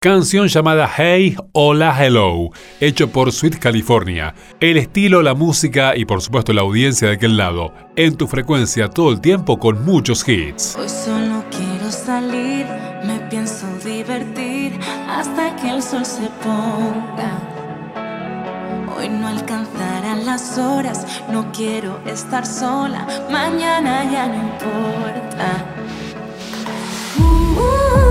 Canción llamada Hey, Hola, Hello, hecho por Sweet California. El estilo, la música y por supuesto la audiencia de aquel lado. En tu frecuencia todo el tiempo con muchos hits. Hoy solo quiero salir, me pienso divertir hasta que el sol se ponga. Hoy no alcanzarán las horas, no quiero estar sola, mañana ya no importa.